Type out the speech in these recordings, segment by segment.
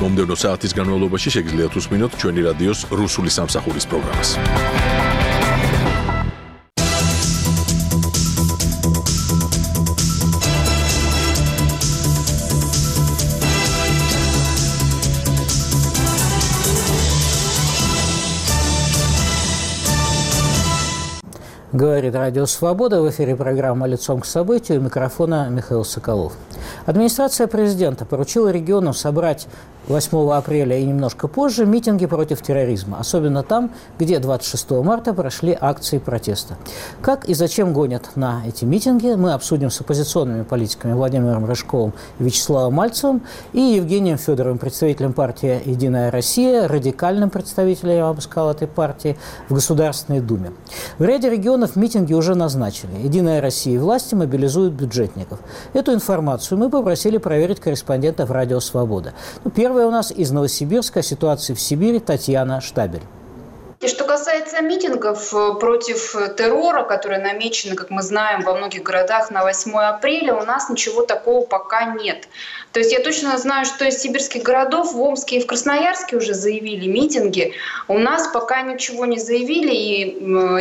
მომდევნო საათის განმავლობაში შეგიძლიათ უსმინოთ ჩვენი რადიოს რუსული სამსახურის პროგრამას. Говорит Радио Свобода. В эфире программа «Лицом к событию». У микрофона Михаил Соколов. Администрация президента поручила регионам собрать 8 апреля и немножко позже митинги против терроризма, особенно там, где 26 марта прошли акции протеста. Как и зачем гонят на эти митинги, мы обсудим с оппозиционными политиками Владимиром Рыжковым и Вячеславом Мальцевым и Евгением Федоровым, представителем партии «Единая Россия», радикальным представителем, я бы сказал, этой партии в Государственной Думе. В ряде регионов митинги уже назначили. «Единая Россия» и власти мобилизуют бюджетников. Эту информацию мы попросили проверить корреспондентов «Радио Свобода». Первая у нас из Новосибирска, ситуации в Сибири, Татьяна Штабель. И что касается митингов против террора, которые намечены, как мы знаем, во многих городах на 8 апреля, у нас ничего такого пока нет. То есть я точно знаю, что из сибирских городов в Омске и в Красноярске уже заявили митинги. У нас пока ничего не заявили, и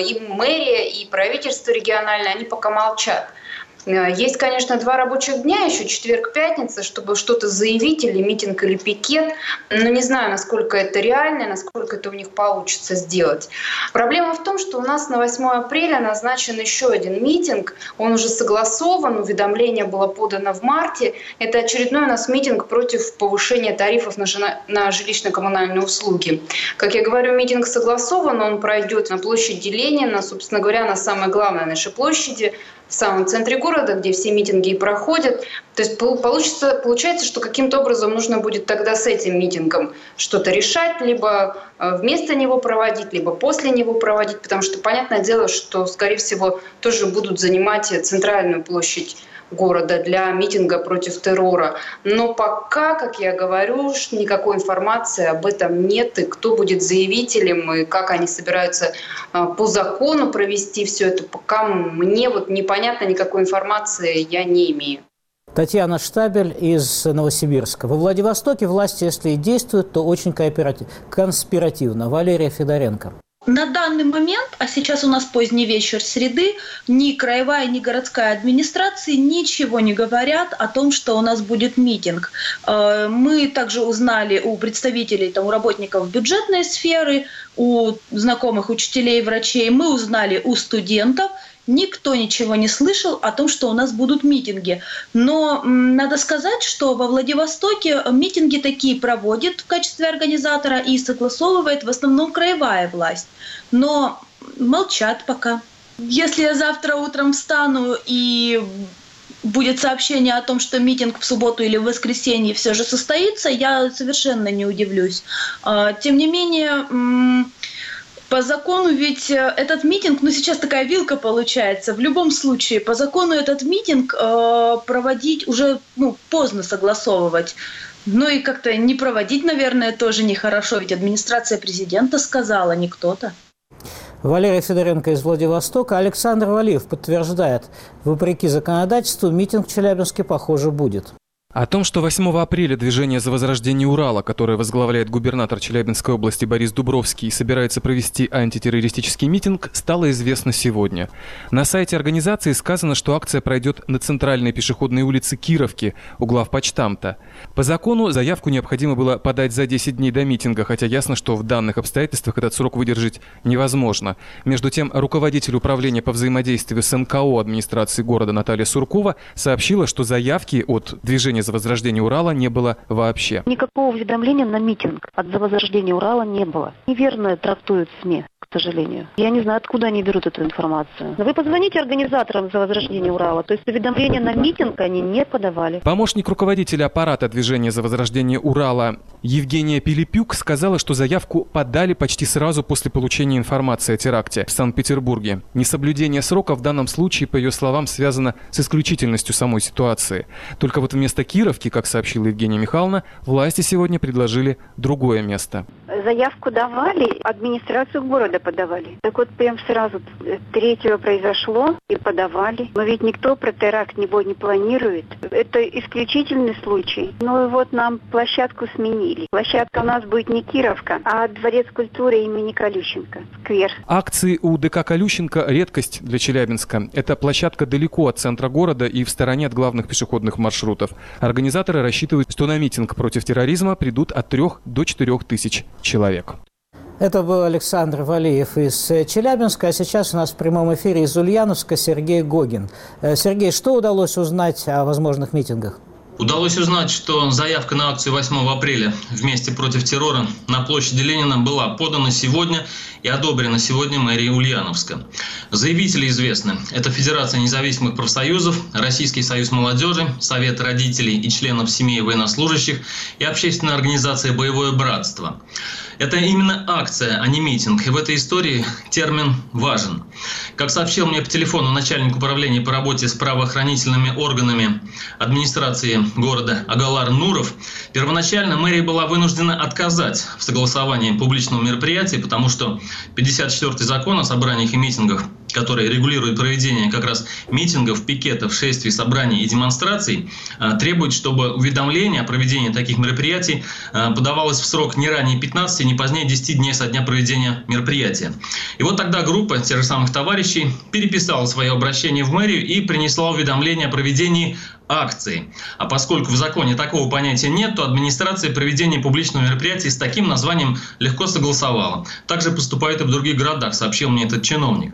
мэрия, и правительство региональное, они пока молчат. Есть, конечно, 2 рабочих дня, еще четверг, пятница, чтобы что-то заявить, или митинг, или пикет. Но не знаю, насколько это реально, насколько это у них получится сделать. Проблема в том, что у нас на 8 апреля назначен еще один митинг. Он уже согласован, уведомление было подано в марте. Это очередной у нас митинг против повышения тарифов на жилищно-коммунальные услуги. Как я говорю, митинг согласован, он пройдет на площади Ленина, собственно говоря, на самой главной нашей площади, в самом центре города, где все митинги и проходят. То есть получается, что каким-то образом нужно будет тогда с этим митингом что-то решать, либо вместо него проводить, либо после него проводить, потому что понятное дело, что, скорее всего, тоже будут занимать центральную площадь города для митинга против террора. Но пока, как я говорю, никакой информации об этом нет, и кто будет заявителем, и как они собираются по закону провести все это, пока мне непонятно, никакой информации я не имею. Татьяна Штабель из Новосибирска. Во Владивостоке власти, если и действуют, то очень конспиративно. Валерия Федоренко. На данный момент, а сейчас у нас поздний вечер среды, ни краевая, ни городская администрации ничего не говорят о том, что у нас будет митинг. Мы также узнали у представителей, у работников бюджетной сферы, у знакомых учителей, врачей, мы узнали у студентов. Никто ничего не слышал о том, что у нас будут митинги. Но надо сказать, что во Владивостоке митинги такие проводит в качестве организатора и согласовывает в основном краевая власть. Но молчат пока. Если я завтра утром встану и будет сообщение о том, что митинг в субботу или в воскресенье все же состоится, я совершенно не удивлюсь. Тем не менее, по закону ведь этот митинг, сейчас такая вилка получается. В любом случае, по закону этот митинг проводить уже поздно согласовывать. И как-то не проводить, наверное, тоже нехорошо. Ведь администрация президента сказала, не кто-то. Валерия Федоренко из Владивостока. Александр Валиев подтверждает, вопреки законодательству, митинг в Челябинске, похоже, будет. О том, что 8 апреля движение за возрождение Урала, которое возглавляет губернатор Челябинской области Борис Дубровский, собирается провести антитеррористический митинг, стало известно сегодня. На сайте организации сказано, что акция пройдет на центральной пешеходной улице Кировки, у главпочтамта. По закону заявку необходимо было подать за 10 дней до митинга, хотя ясно, что в данных обстоятельствах этот срок выдержать невозможно. Между тем, руководитель управления по взаимодействию с НКО администрации города Наталья Суркова сообщила, что заявки от движения за возрождение Урала не было вообще. Никакого уведомления на митинг от «За возрождение Урала» не было. Неверно трактуют СМИ, к сожалению. Я не знаю, откуда они берут эту информацию. Но вы позвоните организаторам «За возрождение Урала». То есть уведомления на митинг они не подавали. Помощник руководителя аппарата движения за возрождение Урала Евгения Пилипюк сказала, что заявку подали почти сразу после получения информации о теракте в Санкт-Петербурге. Несоблюдение срока в данном случае, по ее словам, связано с исключительностью самой ситуации. Только вместо Кировке, как сообщила Евгения Михайловна, власти сегодня предложили другое место. Заявку давали, администрацию города подавали. Так вот, прям сразу 3-го произошло и подавали. Но ведь никто про теракт не планирует. Это исключительный случай. Ну и вот нам площадку сменили. Площадка у нас будет не Кировка, а Дворец культуры имени Колющенко, сквер. Акции у ДК Колющенко – редкость для Челябинска. Эта площадка далеко от центра города и в стороне от главных пешеходных маршрутов. Организаторы рассчитывают, что на митинг против терроризма придут от 3 до 4 тысяч человек. Это был Александр Валиев из Челябинска, а сейчас у нас в прямом эфире из Ульяновска Сергей Гогин. Сергей, что удалось узнать о возможных митингах? Удалось узнать, что заявка на акцию 8 апреля «Вместе против террора» на площади Ленина была подана сегодня и одобрена сегодня мэрией Ульяновска. Заявители известны. Это Федерация независимых профсоюзов, Российский союз молодежи, Совет родителей и членов семей военнослужащих и общественная организация «Боевое братство». Это именно акция, а не митинг. И в этой истории термин важен. Как сообщил мне по телефону начальник управления по работе с правоохранительными органами администрации города Агалар Нуров, первоначально мэрия была вынуждена отказать в согласовании публичного мероприятия, потому что 54-й закон о собраниях и митингах, который регулирует проведение как раз митингов, пикетов, шествий, собраний и демонстраций, требует, чтобы уведомление о проведении таких мероприятий подавалось в срок не ранее 15, не позднее 10 дней со дня проведения мероприятия. И вот тогда группа тех же самых товарищей переписала свое обращение в мэрию и принесла уведомление о проведении акции. А поскольку в законе такого понятия нет, то администрация проведения публичного мероприятия с таким названием легко согласовала. Также поступает и в других городах, сообщил мне этот чиновник.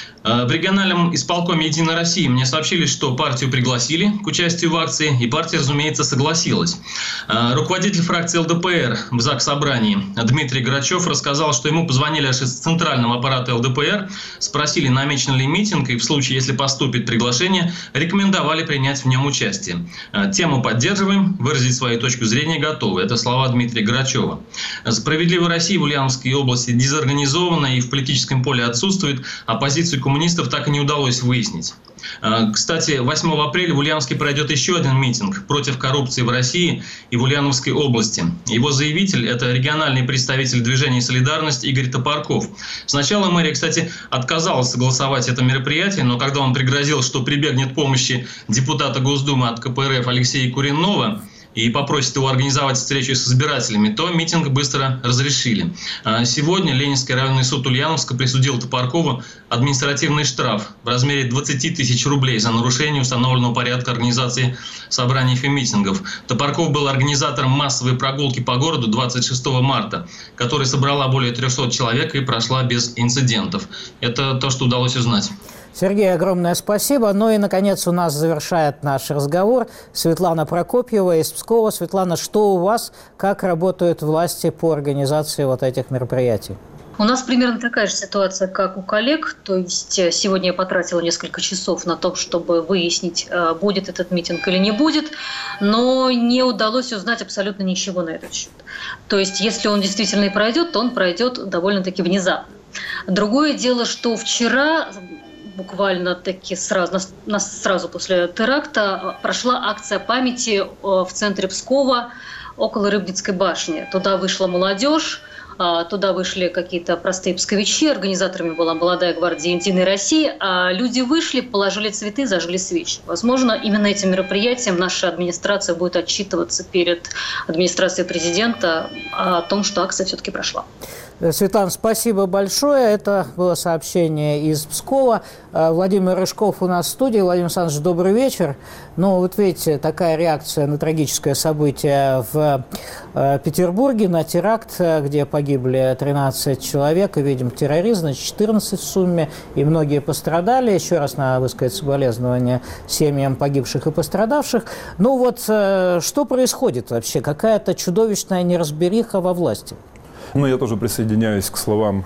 В региональном исполкоме «Единой России» мне сообщили, что партию пригласили к участию в акции, и партия, разумеется, согласилась. Руководитель фракции ЛДПР в Заксобрании Дмитрий Грачев рассказал, что ему позвонили аж из центрального аппарата ЛДПР, спросили, намечен ли митинг, и в случае, если поступит приглашение, рекомендовали принять в нем участие. Тему поддерживаем, выразить свою точку зрения готовы. Это слова Дмитрия Грачева. «Справедливая Россия» в Ульяновской области дезорганизована и в политическом поле отсутствует, а позицию коммунистов так и не удалось выяснить. Кстати, 8 апреля в Ульяновске пройдет еще один митинг против коррупции в России и в Ульяновской области. Его заявитель – это региональный представитель движения «Солидарность» Игорь Топорков. Сначала мэрия, кстати, отказалась согласовать это мероприятие, но когда он пригрозил, что прибегнет к помощи депутата Госдумы от КПРФ Алексея Куренного и попросит его организовать встречу с избирателями, то митинг быстро разрешили. Сегодня Ленинский районный суд Ульяновска присудил Топоркову административный штраф в размере 20 тысяч рублей за нарушение установленного порядка организации собраний и митингов. Топорков был организатором массовой прогулки по городу 26 марта, которая собрала более 300 человек и прошла без инцидентов. Это то, что удалось узнать. Сергей, огромное спасибо. Ну и, наконец, у нас завершает наш разговор Светлана Прокопьева из Пскова. Светлана, что у вас, как работают власти по организации вот этих мероприятий? У нас примерно такая же ситуация, как у коллег. То есть сегодня я потратила несколько часов на то, чтобы выяснить, будет этот митинг или не будет, но не удалось узнать абсолютно ничего на этот счет. То есть если он действительно и пройдет, то он пройдет довольно-таки внезапно. Другое дело, что вчера, буквально-таки сразу после теракта, прошла акция памяти в центре Пскова около Рыбницкой башни. Туда вышла молодежь, туда вышли какие-то простые псковичи, организаторами была молодая гвардия «Единой России», а люди вышли, положили цветы, зажгли свечи. Возможно, именно этим мероприятием наша администрация будет отчитываться перед администрацией президента о том, что акция все-таки прошла. Светлана, спасибо большое. Это было сообщение из Пскова. Владимир Рыжков у нас в студии. Владимир Александрович, добрый вечер. Ну, вот видите, такая реакция на трагическое событие в Петербурге, на теракт, где погибли 13 человек, и, видим, терроризм, значит, 14 в сумме, и многие пострадали. Еще раз надо высказать соболезнования семьям погибших и пострадавших. Ну вот, что происходит вообще? Какая-то чудовищная неразбериха во власти. Ну, я тоже присоединяюсь к словам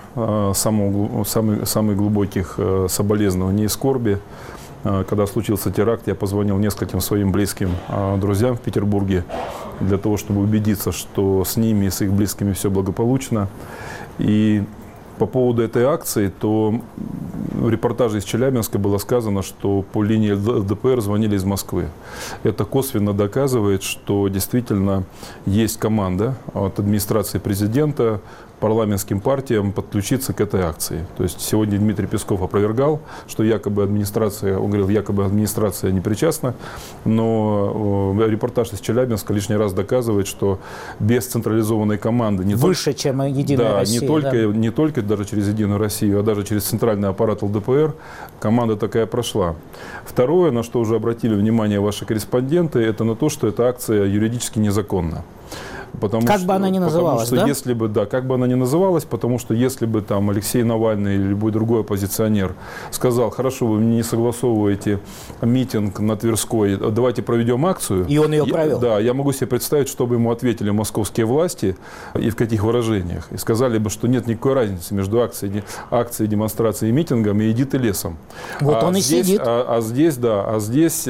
самых глубоких соболезнований и скорби. Когда случился теракт, я позвонил нескольким своим близким друзьям в Петербурге для того, чтобы убедиться, что с ними и с их близкими все благополучно. И по поводу этой акции, то в репортаже из Челябинска было сказано, что по линии ЛДПР звонили из Москвы. Это косвенно доказывает, что действительно есть команда от администрации президента парламентским партиям подключиться к этой акции. То есть сегодня Дмитрий Песков опровергал, что якобы администрация, он говорил, якобы администрация не причастна, но репортаж из Челябинска лишний раз доказывает, что без централизованной команды выше, чем Единая Россия. Не только даже через Единую Россию, а даже через центральный аппарат ЛДПР команда такая прошла. Второе, на что уже обратили внимание ваши корреспонденты, это на то, что эта акция юридически незаконна. Как бы она ни называлась, да? Если бы, да, как бы она ни называлась, потому что если бы там Алексей Навальный или любой другой оппозиционер сказал, хорошо, вы не согласовываете митинг на Тверской, давайте проведем акцию. И он ее провел. Да, я могу себе представить, что бы ему ответили московские власти и в каких выражениях. И сказали бы, что нет никакой разницы между акцией, демонстрацией и митингом, и иди ты лесом. Вот он здесь, и сидит. Здесь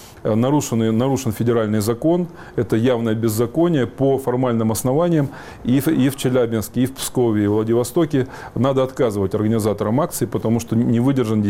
нарушен федеральный закон, это явное беззаконие по формальным основаниям и в Челябинске, и в Пскове, и в Владивостоке надо отказывать организаторам акции, потому что не выдержан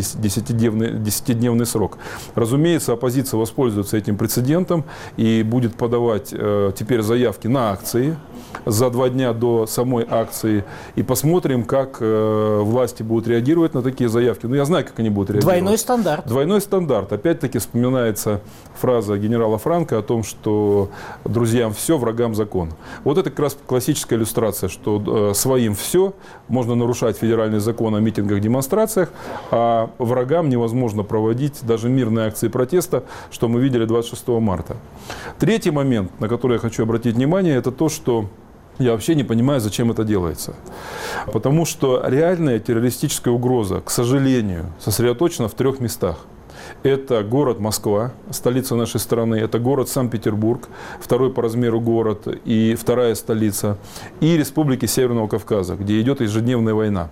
10-дневный срок. Разумеется, оппозиция воспользуется этим прецедентом и будет подавать теперь заявки на акции за 2 дня до самой акции. И посмотрим, как власти будут реагировать на такие заявки. Ну, я знаю, как они будут реагировать. Двойной стандарт. Двойной стандарт. Опять-таки вспоминается фраза генерала Франко о том, что друзьям все, врагам закон. Вот это как раз классическая иллюстрация, что своим все, можно нарушать федеральный закон о митингах, демонстрациях, а врагам невозможно проводить даже мирные акции протеста, что мы видели 26 марта. Третий момент, на который я хочу обратить внимание, это то, что я вообще не понимаю, зачем это делается. Потому что реальная террористическая угроза, к сожалению, сосредоточена в 3 местах. Это город Москва, столица нашей страны, это город Санкт-Петербург, второй по размеру город и вторая столица, и республики Северного Кавказа, где идет ежедневная война.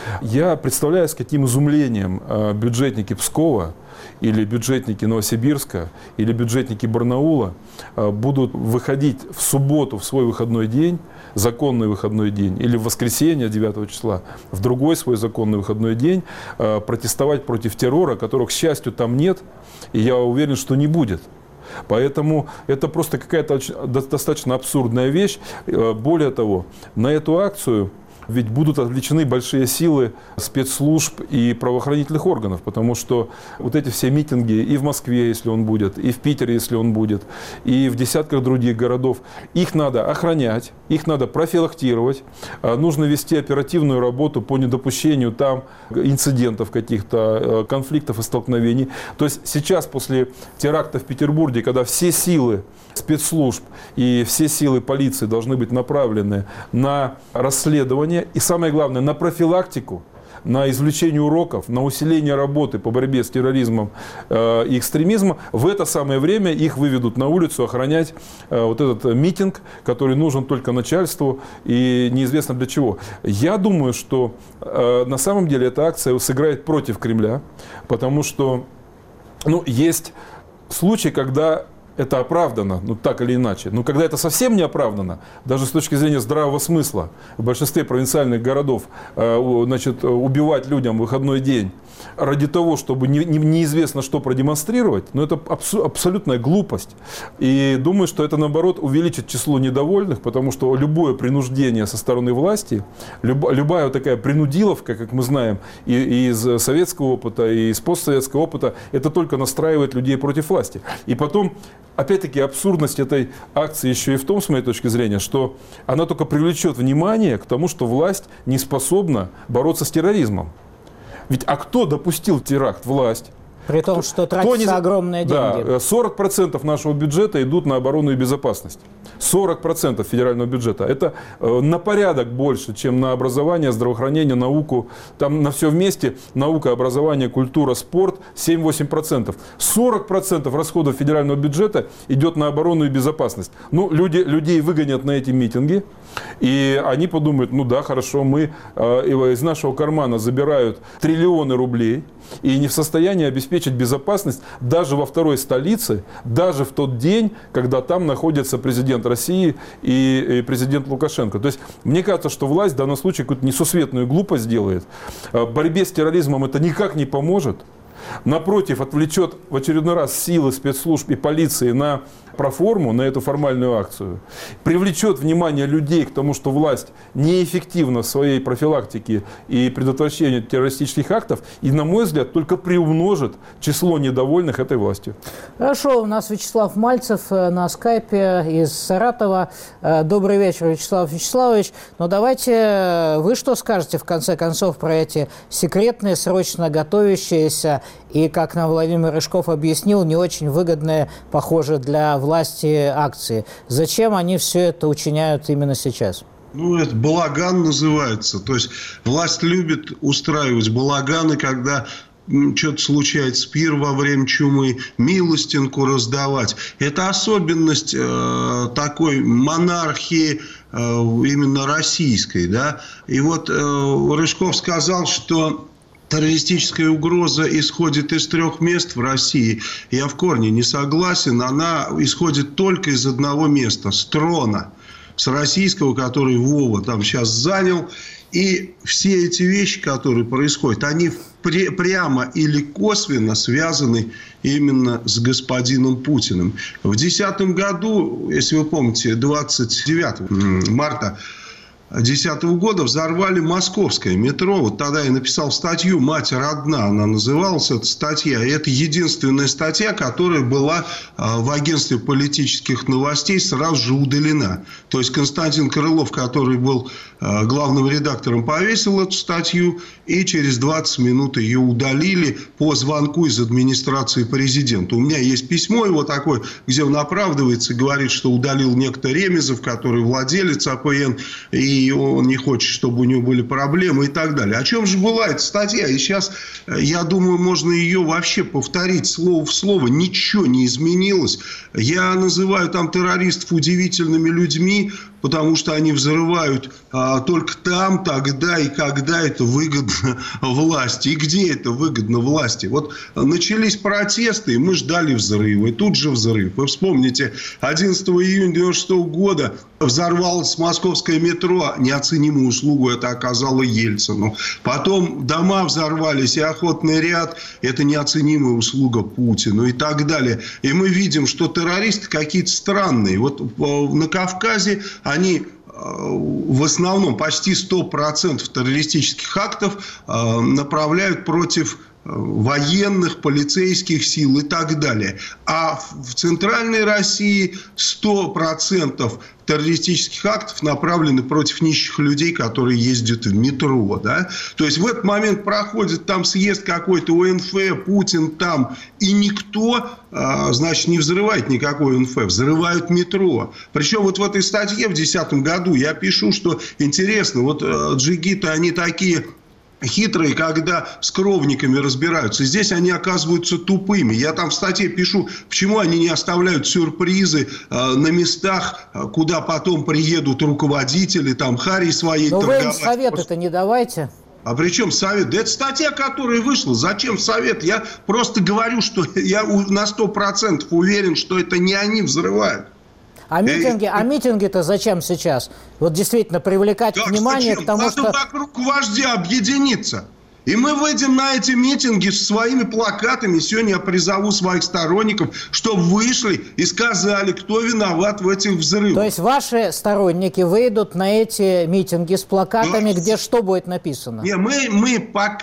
Я представляю, с каким изумлением бюджетники Пскова или бюджетники Новосибирска или бюджетники Барнаула будут выходить в субботу в свой выходной день, законный выходной день, или в воскресенье 9 числа, в другой свой законный выходной день, протестовать против террора, которого, к счастью, там нет, и я уверен, что не будет. Поэтому это просто какая-то достаточно абсурдная вещь. Более того, на эту акцию ведь будут отвлечены большие силы спецслужб и правоохранительных органов, потому что вот эти все митинги и в Москве, если он будет, и в Питере, если он будет, и в десятках других городов, их надо охранять, их надо профилактировать, нужно вести оперативную работу по недопущению там инцидентов каких-то, конфликтов и столкновений. То есть сейчас после теракта в Петербурге, когда все силы спецслужб и все силы полиции должны быть направлены на расследование и, самое главное, на профилактику, на извлечение уроков, на усиление работы по борьбе с терроризмом и экстремизмом, в это самое время их выведут на улицу охранять вот этот митинг, который нужен только начальству и неизвестно для чего. Я думаю, что на самом деле эта акция сыграет против Кремля, потому что есть случаи, когда это оправдано, так или иначе. Но когда это совсем не оправдано, даже с точки зрения здравого смысла, в большинстве провинциальных городов убивать людям в выходной день ради того, чтобы неизвестно что продемонстрировать, это абсолютная глупость. И думаю, что это, наоборот, увеличит число недовольных, потому что любое принуждение со стороны власти, любая такая принудиловка, как мы знаем, и из советского опыта, и из постсоветского опыта, это только настраивает людей против власти. И потом, опять-таки, абсурдность этой акции еще и в том, с моей точки зрения, что она только привлечет внимание к тому, что власть не способна бороться с терроризмом. Ведь кто допустил теракт? Власть. При том, что тратятся огромные деньги. Да, 40% нашего бюджета идут на оборону и безопасность. 40% федерального бюджета. Это на порядок больше, чем на образование, здравоохранение, науку. Там на все вместе наука, образование, культура, спорт 7-8%. 40% расходов федерального бюджета идет на оборону и безопасность. Людей выгонят на эти митинги, и они подумают, хорошо, мы из нашего кармана забирают триллионы рублей и не в состоянии обеспечить обеспечить безопасность даже во второй столице, даже в тот день, когда там находится президент России и президент Лукашенко. То есть мне кажется, что власть в данном случае какую-то несусветную глупость делает. Борьбе с терроризмом это никак не поможет. Напротив, отвлечет в очередной раз силы спецслужб и полиции на проформу, на эту формальную акцию, привлечет внимание людей к тому, что власть неэффективна в своей профилактике и предотвращении террористических актов, и, на мой взгляд, только приумножит число недовольных этой властью. Хорошо, у нас Вячеслав Мальцев на скайпе из Саратова. Добрый вечер, Вячеслав Вячеславович. Но давайте вы что скажете, в конце концов, про эти секретные, срочно готовящиеся и, как нам Владимир Рыжков объяснил, не очень выгодные, похоже, для власти акции. Зачем они все это учиняют именно сейчас? Ну, это балаган называется. То есть власть любит устраивать балаганы, когда что-то случается, пир во время чумы, милостинку раздавать. Это особенность такой монархии именно российской. Да? И вот Рыжков сказал, что террористическая угроза исходит из 3 мест в России. Я в корне не согласен. Она исходит только из одного места – с трона. С российского, который Вова там сейчас занял. И все эти вещи, которые происходят, они прямо или косвенно связаны именно с господином Путиным. В 2010 году, если вы помните, 29 марта 2010 года взорвали московское метро. Вот тогда я написал статью «Мать родна», она называлась, эта статья. И это единственная статья, которая была в агентстве политических новостей сразу же удалена. То есть Константин Крылов, который был главным редактором, повесил эту статью, и через 20 минут ее удалили по звонку из администрации президента. У меня есть письмо его такое, где он оправдывается и говорит, что удалил некто Ремезов, который владелец АПН, и он не хочет, чтобы у него были проблемы и так далее. О чем же была эта статья? И сейчас, я думаю, можно ее вообще повторить слово в слово. Ничего не изменилось. Я называю там террористов удивительными людьми, потому что они взрывают только там, тогда и когда это выгодно власти. И где это выгодно власти? Вот начались протесты, и мы ждали взрыва. И тут же взрыв. Вы вспомните, 11 июня 1996 года взорвалось московское метро. Неоценимую услугу это оказало Ельцину. Потом дома взорвались, и охотный ряд. Это неоценимая услуга Путину и так далее. И мы видим, что террористы какие-то странные. Вот на Кавказе они в основном почти 100% террористических актов направляют против военных, полицейских сил и так далее. А в Центральной России 100% террористических актов направлены против нищих людей, которые ездят в метро. Да? То есть в этот момент проходит там съезд какой-то УНФ, Путин там, и никто, значит, не взрывает никакой УНФ, взрывают метро. Причем вот в этой статье в 2010 году я пишу, что интересно, вот джигиты, они такие хитрые, когда с кровниками разбираются. Здесь они оказываются тупыми. Я там в статье пишу, почему они не оставляют сюрпризы на местах, куда потом приедут руководители, там, Харри своей торговать. Но вы им совет-то не давайте. А при чем совет? Да это статья, которая вышла. Зачем совет? Я просто говорю, что я на 100% уверен, что это не они взрывают. А митинги-то зачем сейчас? Вот действительно привлекать внимание к тому, что... Надо вокруг вождя объединиться. И мы выйдем на эти митинги со своими плакатами. Сегодня я призову своих сторонников, чтобы вышли и сказали, кто виноват в этих взрывах. То есть ваши сторонники выйдут на эти митинги с плакатами, да, где что будет написано? Не, мы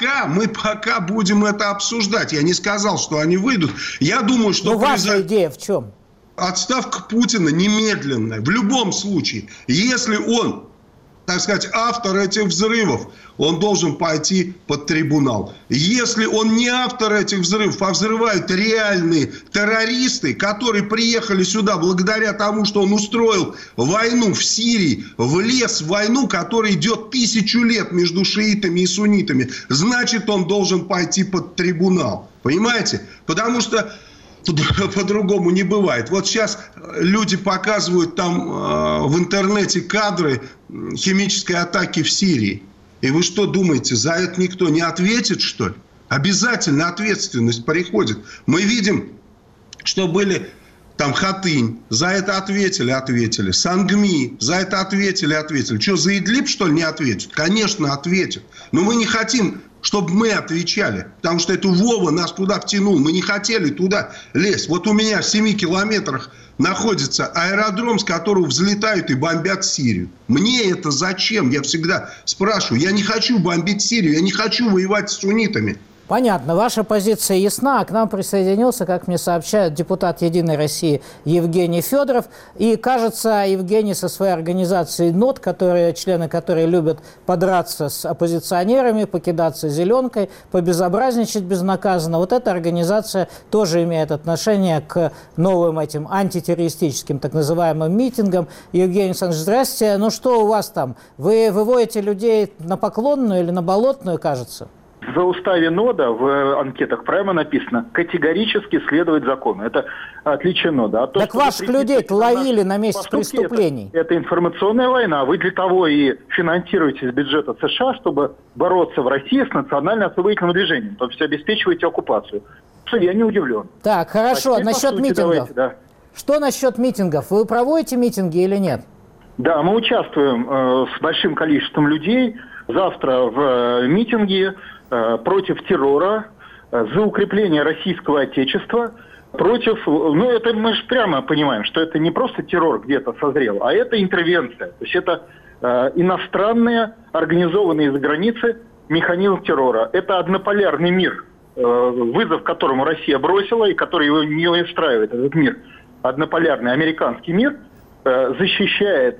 пока будем это обсуждать. Я не сказал, что они выйдут. Я думаю, что... Ну, ваша идея в чем? Отставка Путина немедленная. В любом случае. Если он, так сказать, автор этих взрывов, он должен пойти под трибунал. Если он не автор этих взрывов, а взрывают реальные террористы, которые приехали сюда благодаря тому, что он устроил войну в Сирии, влез в войну, которая идет 1000 лет между шиитами и суннитами, значит, он должен пойти под трибунал. Понимаете? Потому что по-другому не бывает. Вот сейчас люди показывают там в интернете кадры химической атаки в Сирии. И вы что думаете, за это никто не ответит, что ли? Обязательно ответственность приходит. Мы видим, что были там Хатынь, за это ответили. Сангми, за это ответили. Что, за Идлиб, что ли, не ответят? Конечно, ответят. Но мы не хотим, чтобы мы отвечали. Потому что это Вова нас туда втянул. Мы не хотели туда лезть. Вот у меня в 7 километрах находится аэродром, с которого взлетают и бомбят Сирию. Мне это зачем? Я всегда спрашиваю. Я не хочу бомбить Сирию. Я не хочу воевать с суннитами. Понятно, ваша позиция ясна. К нам присоединился, как мне сообщают, депутат «Единой России» Евгений Федоров. И, кажется, Евгений со своей организацией НОТ, члены которой любят подраться с оппозиционерами, покидаться зеленкой, побезобразничать безнаказанно, вот эта организация тоже имеет отношение к новым этим антитеррористическим так называемым митингам. Евгений Александрович, здрасте. Ну что у вас там? Вы выводите людей на Поклонную или на Болотную, кажется? В уставе НОДА в анкетах прямо написано «категорически следовать закону». Это отличие НОДА. А то, так ваших людей-то ловили на месте преступлений. Это информационная война. Вы для того и финансируете из бюджета США, чтобы бороться в России с национально-освободительным движением. То есть обеспечиваете оккупацию. Я не удивлен. Так, хорошо. Насчет митингов. Давайте, да. Что насчет митингов? Вы проводите митинги или нет? Да, мы участвуем с большим количеством людей. Завтра в митинге против террора, за укрепление российского отечества, против... Ну, это мы же прямо понимаем, что это не просто террор где-то созрел, а это интервенция. То есть это иностранные, организованные из-за границы механизм террора. Это однополярный мир, вызов которому Россия бросила и который его не устраивает, этот мир. Однополярный американский мир защищает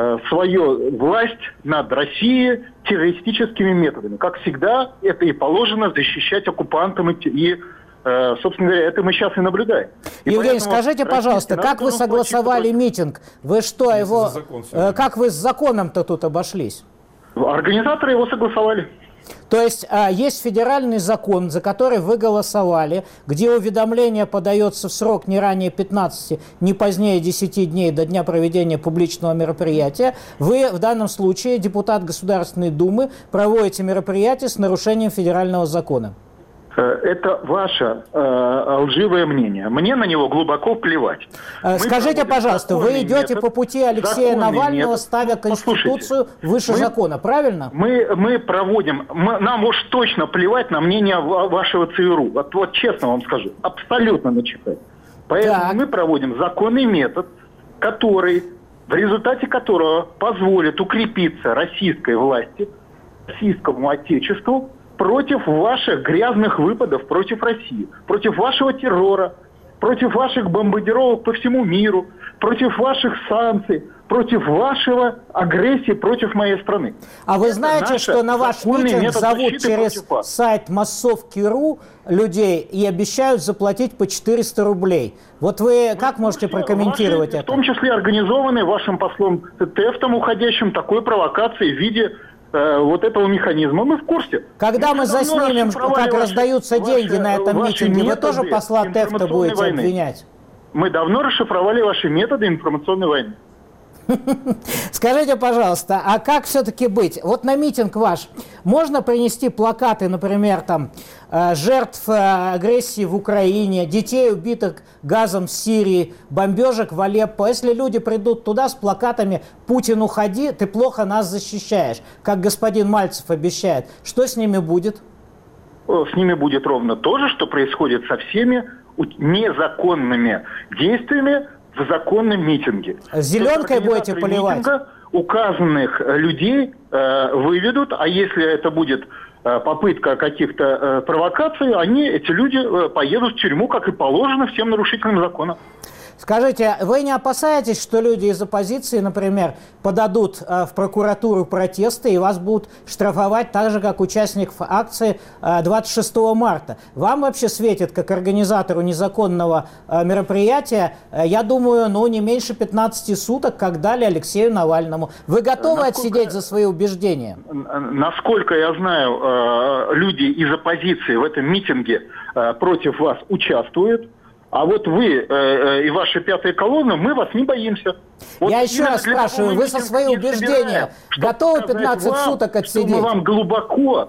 свою власть над Россией террористическими методами. Как всегда, это и положено защищать оккупантам и собственно говоря, это мы сейчас и наблюдаем. И Евгений, скажите, пожалуйста, как вы согласовали митинг? Вы что, его... Как вы с законом-то тут обошлись? Организаторы его согласовали. То есть есть федеральный закон, за который вы голосовали, где уведомление подается в срок не ранее 15, не позднее 10 дней до дня проведения публичного мероприятия. Вы в данном случае, депутат Государственной Думы, проводите мероприятие с нарушением федерального закона. Это ваше лживое мнение. Мне на него глубоко плевать. Скажите, пожалуйста, вы идете по пути Алексея Навального, ставя Конституцию выше закона, правильно? Мы проводим... Нам уж точно плевать на мнение вашего ЦРУ. Вот честно вам скажу. Абсолютно начитать. Поэтому мы проводим законный метод, который, в результате которого позволит укрепиться российской власти, российскому отечеству, против ваших грязных выпадов против России, против вашего террора, против ваших бомбардировок по всему миру, против ваших санкций, против вашего агрессии против моей страны. А вы знаете, что на ваш митинг зовут через сайт массовки.ру людей и обещают заплатить по 400 рублей? Вот вы как можете прокомментировать это? В том числе организованной вашим послом Тефтом уходящим такой провокацией в виде вот этого механизма. Мы в курсе. Когда мы заснимем, как раздаются деньги на этом митинге, вы тоже посла Тефта будете обвинять? Мы давно расшифровали ваши методы информационной войны. Скажите, пожалуйста, а как все-таки быть? Вот на митинг ваш можно принести плакаты, например, там, жертв агрессии в Украине, детей, убитых газом в Сирии, бомбежек в Алеппо. Если люди придут туда с плакатами «Путин, уходи, ты плохо нас защищаешь», как господин Мальцев обещает, что с ними будет? С ними будет ровно то же, что происходит со всеми незаконными действиями в законном митинге. Зеленкой будете поливать? Указанных людей выведут, а если это будет попытка каких-то провокаций, эти люди поедут в тюрьму, как и положено всем нарушителям закона. Скажите, вы не опасаетесь, что люди из оппозиции, например, подадут в прокуратуру протесты и вас будут штрафовать так же, как участников акции 26 марта? Вам вообще светит, как организатору незаконного мероприятия, я думаю, не меньше 15 суток, как дали Алексею Навальному. Вы готовы отсидеть за свои убеждения? Насколько я знаю, люди из оппозиции в этом митинге против вас участвуют. А вот вы и ваша пятая колонна, мы вас не боимся. Вот я еще раз спрашиваю, вы со свои убеждения готовы 15 суток отсидеть? Что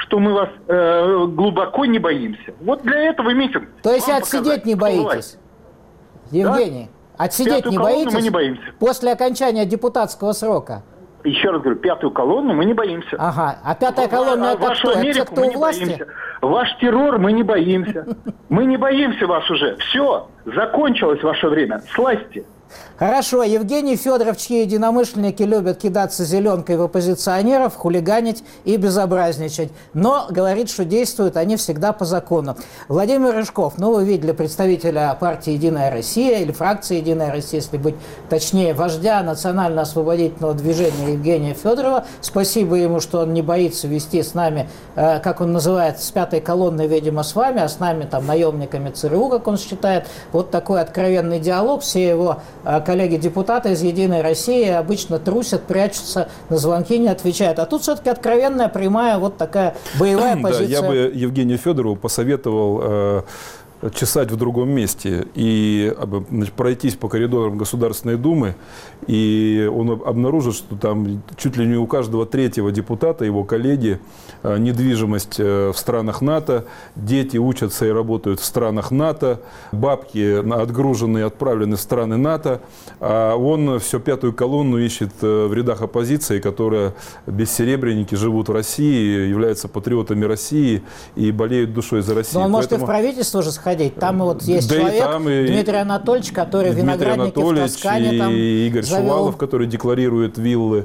что мы вас глубоко не боимся. Вот для этого митинг. То есть отсидеть не боитесь? Евгений, да? Отсидеть не боитесь? Мы не боимся. После окончания депутатского срока? Еще раз говорю, пятую колонну мы не боимся. Ага, а пятая колонна это вашу кто? Америку Это кто мы у не власти? боимся. Ваш террор мы не боимся. Мы не боимся вас уже. Все, закончилось ваше время. Слазьте. Хорошо, Евгений Федоров, чьи единомышленники любят кидаться зеленкой в оппозиционеров, хулиганить и безобразничать. Но говорит, что действуют они всегда по закону. Владимир Рыжков, вы видели представителя партии «Единая Россия» или фракции «Единая Россия», если быть точнее, вождя национально-освободительного движения Евгения Федорова. Спасибо ему, что он не боится вести с нами, как он называет, с пятой колонной, видимо, с вами, а с нами, там, наемниками ЦРУ, как он считает. Вот такой откровенный диалог. Все его коллеги-депутаты из «Единой России» обычно трусят, прячутся, на звонки не отвечают. А тут все-таки откровенная, прямая, вот такая боевая позиция. Да, я бы Евгению Федорову посоветовал чесать в другом месте и пройтись по коридорам Государственной Думы, и он обнаружит, что там чуть ли не у каждого третьего депутата, его коллеги, недвижимость в странах НАТО, дети учатся и работают в странах НАТО, бабки отгружены и отправлены в страны НАТО, а он всю пятую колонну ищет в рядах оппозиции, которая бессеребренники живут в России, являются патриотами России и болеют душой за Россию. Но он может и в правительство же сходить. Там вот есть человек, Дмитрий Анатольевич, который виноградники в Тоскане там и Игорь завел. Шувалов, который декларирует виллы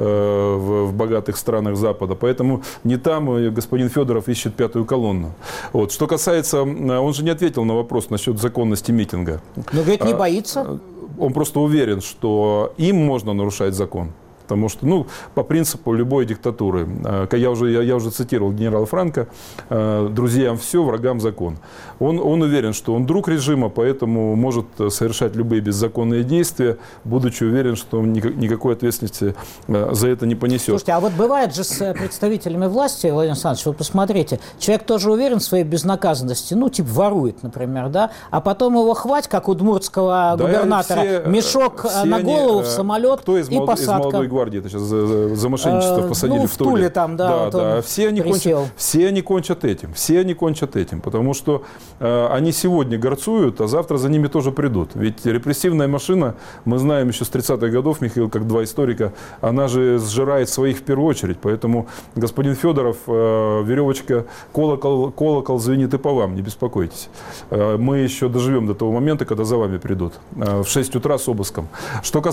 в богатых странах Запада. Поэтому не там господин Федоров ищет пятую колонну. Вот. Что касается... Он же не ответил на вопрос насчет законности митинга. Но, говорит, не боится. Он просто уверен, что им можно нарушать закон. Потому что, по принципу любой диктатуры, я уже цитировал генерала Франко, друзьям все, врагам закон. Он уверен, что он друг режима, поэтому может совершать любые беззаконные действия, будучи уверен, что он никакой ответственности за это не понесет. Слушайте, а вот бывает же с представителями власти, Владимир Александрович, вы посмотрите, человек тоже уверен в своей безнаказанности, ворует, например, да, а потом его хватит, как у удмуртского губернатора, мешок на голову, в самолет и посадка. Это сейчас за мошенничество посадили в Туле. Там, да. Все они кончат этим. Потому что они сегодня горцуют, а завтра за ними тоже придут. Ведь репрессивная машина, мы знаем еще с 30-х годов, Михаил, как два историка, она же сжирает своих в первую очередь. Поэтому, господин Федоров, веревочка, колокол звенит и по вам, не беспокойтесь. Мы еще доживем до того момента, когда за вами придут. В 6 утра с обыском. Что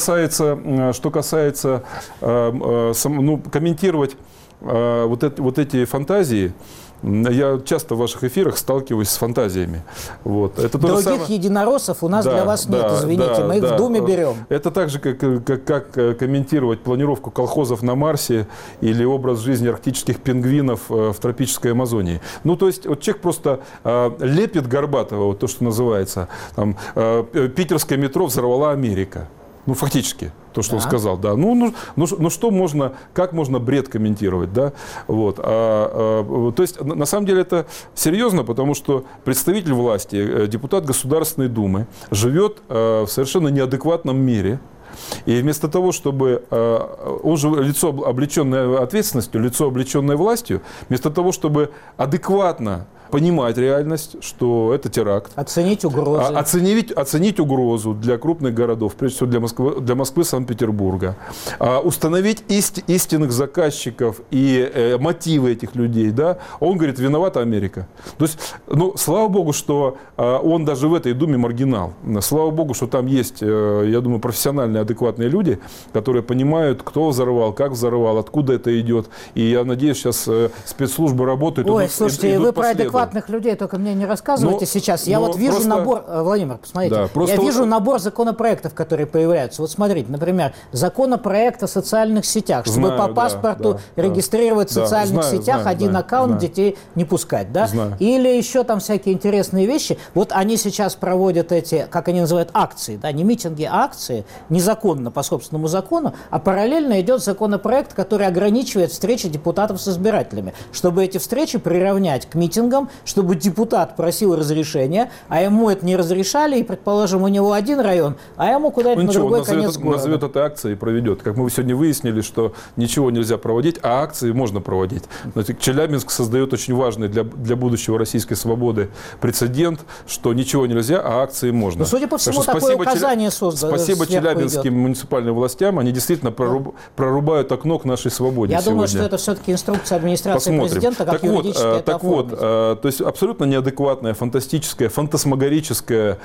касается комментировать вот эти фантазии, я часто в ваших эфирах сталкиваюсь с фантазиями. Вот. Это других единороссов у нас для вас нет, извините, мы их в Думе берем. Это так же, как комментировать планировку колхозов на Марсе или образ жизни арктических пингвинов в тропической Амазонии. То есть вот человек просто лепит Горбатова, вот то, что называется, питерское метро взорвала Америка. Фактически, то, что он сказал, да. Что можно, как можно бред комментировать, да? Вот. То есть, на самом деле, это серьезно, потому что представитель власти, депутат Государственной Думы, живет в совершенно неадекватном мире. И вместо того, чтобы... Он же лицо, облеченное ответственностью, лицо, облеченное властью, вместо того, чтобы адекватно понимать реальность, что это теракт. Оценить угрозу. Оценить угрозу для крупных городов, прежде всего для Москвы, Санкт-Петербурга. Установить истинных заказчиков и мотивы этих людей. Да? Он говорит, виновата Америка. То есть, слава богу, что он даже в этой Думе маргинал. Слава богу, что там есть, я думаю, профессиональные, адекватные люди, которые понимают, кто взорвал, как взорвал, откуда это идет. И я надеюсь, сейчас спецслужбы работают. Ой, слушайте, вы про адекватных людей только мне не рассказывайте сейчас. Я вот вижу набор, Владимир, посмотрите, я вижу набор законопроектов, которые появляются. Вот смотрите, например, законопроект о социальных сетях, чтобы по паспорту регистрировать в социальных сетях один аккаунт, детей не пускать, да? Или еще там всякие интересные вещи. Вот они сейчас проводят эти, как они называют, акции, да, не митинги, а акции, незаконно по собственному закону, а параллельно идет законопроект, который ограничивает встречи депутатов с избирателями, чтобы эти встречи приравнять к митингам, чтобы депутат просил разрешения, а ему это не разрешали, и, предположим, у него один район, а ему куда-то на другой конец города. Назовет это акцией и проведет. Как мы сегодня выяснили, что ничего нельзя проводить, а акции можно проводить. Значит, Челябинск создает очень важный для будущего российской свободы прецедент, что ничего нельзя, а акции можно. Но, судя по всему, такое указание создано. Спасибо челябинским муниципальным властям, они действительно прорубают окно к нашей свободе. Я сегодня думаю, что это все-таки инструкция администрации президента, как юридически это оформить. То есть абсолютно неадекватная, фантастическая, фантасмагорическая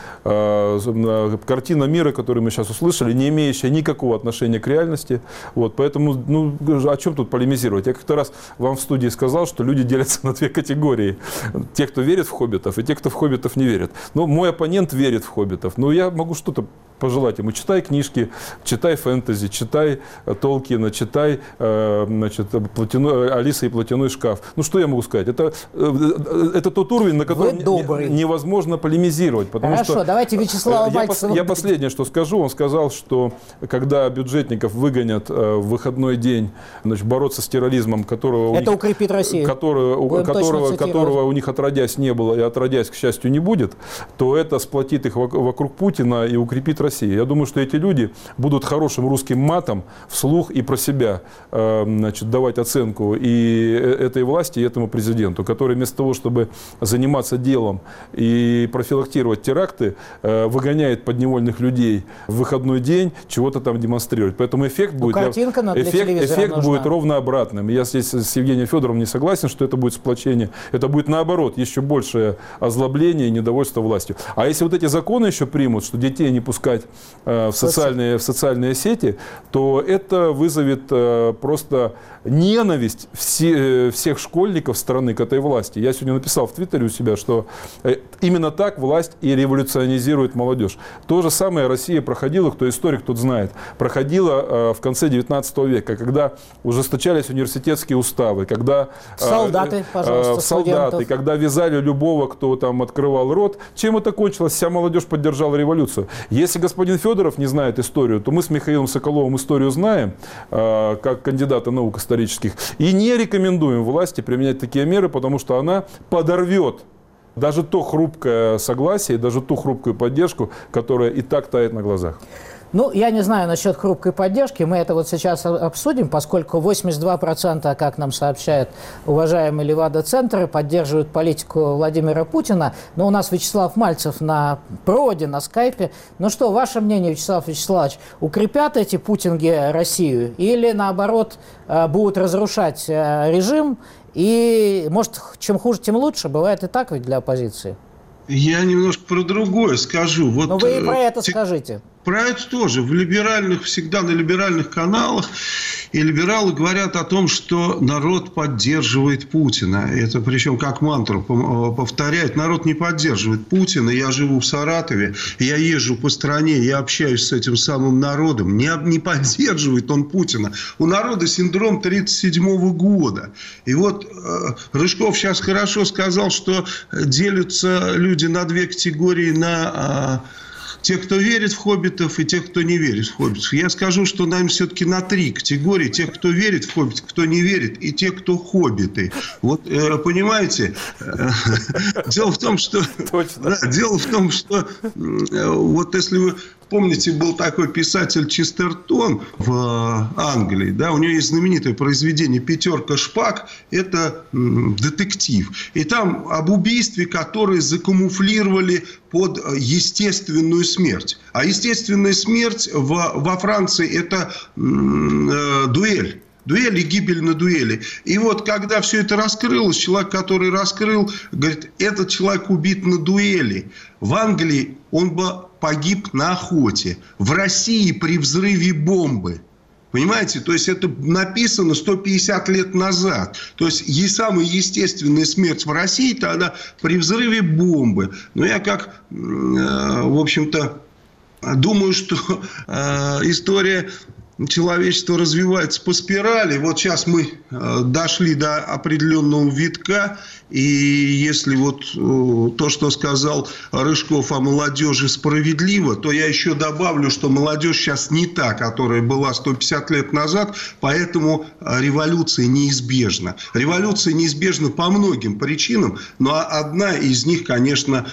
картина мира, которую мы сейчас услышали, не имеющая никакого отношения к реальности. Вот, поэтому, о чем тут полемизировать? Я как-то раз вам в студии сказал, что люди делятся на две категории. Те, кто верит в хоббитов, и те, кто в хоббитов не верит. Но мой оппонент верит в хоббитов. Но я могу что-то пожелать ему. Читай книжки, читай фэнтези, читай Толкина, читай Алиса и платяной шкаф. Ну, что я могу сказать? Это тот уровень, на котором невозможно полемизировать. Хорошо, давайте Вячеслава Мальцева. Я последнее, что скажу. Он сказал, что когда бюджетников выгонят в выходной день, бороться с терроризмом, которого это укрепит Россию. Которого у них отродясь не было и отродясь, к счастью, не будет, то это сплотит их вокруг Путина и укрепит Россию. Я думаю, что эти люди будут хорошим русским матом вслух и про себя давать оценку и этой власти, и этому президенту, который вместо того, чтобы заниматься делом и профилактировать теракты, выгоняет подневольных людей в выходной день, чего-то там демонстрирует. Поэтому эффект будет ровно обратным. Я здесь с Евгением Федоровым не согласен, что это будет сплочение. Это будет наоборот, еще большее озлобление и недовольство властью. А если вот эти законы еще примут, что детей не пускать в социальные сети, то это вызовет просто ненависть всех школьников страны к этой власти. Я сегодня написал в Твиттере у себя, что именно так власть и революционизирует молодежь. То же самое Россия проходила, кто историк, тот знает, проходила в конце 19 века, когда ужесточались университетские уставы, когда солдаты, когда вязали любого, кто там открывал рот. Чем это кончилось? Вся молодежь поддержала революцию. Если господин Федоров не знает историю, то мы с Михаилом Соколовым историю знаем, как кандидата наук исторических, и не рекомендуем власти применять такие меры, потому что она подорвет даже то хрупкое согласие, даже ту хрупкую поддержку, которая и так тает на глазах. Ну, я не знаю насчет хрупкой поддержки, мы это вот сейчас обсудим, поскольку 82%, как нам сообщает уважаемый Левада-центр, поддерживают политику Владимира Путина. Но у нас Вячеслав Мальцев на проводе, на скайпе. Ну что, ваше мнение, Вячеслав Вячеславович, укрепят эти путинги Россию или, наоборот, будут разрушать режим? И, может, чем хуже, тем лучше? Бывает и так ведь для оппозиции. Я немножко про другое скажу. Вот, но вы и про это скажите. Про это тоже. Всегда на либеральных каналах и либералы говорят о том, что народ поддерживает Путина. Это причем как мантру повторяют. Народ не поддерживает Путина. Я живу в Саратове, я езжу по стране, я общаюсь с этим самым народом. Не поддерживает он Путина. У народа синдром 1937 года. И вот Рыжков сейчас хорошо сказал, что делятся люди на две категории, на те, кто верит в хоббитов, и те, кто не верит в хоббитов. Я скажу, что, наверное, все-таки на три категории. Те, кто верит в хоббитов, кто не верит, и те, кто хоббиты. Вот, понимаете, дело в том, что... Вот если вы помните, был такой писатель Честертон в Англии, да, у него есть знаменитое произведение «Пятерка шпаг», это детектив. И там об убийстве, которое закамуфлировали под естественную смерть. А естественная смерть во Франции – это дуэль. Дуэль и гибель на дуэли. И вот, когда все это раскрылось, человек, который раскрыл, говорит, этот человек убит на дуэли. В Англии он бы погиб на охоте. В России при взрыве бомбы. Понимаете? То есть, это написано 150 лет назад. То есть, самая естественная смерть в России тогда при взрыве бомбы. Но я в общем-то, думаю, что история человечество развивается по спирали. Вот сейчас мы дошли до определенного витка. И если вот то, что сказал Рыжков о молодежи, справедливо, то я еще добавлю, что молодежь сейчас не та, которая была 150 лет назад. Поэтому революция неизбежна. Революция неизбежна по многим причинам. Но одна из них, конечно,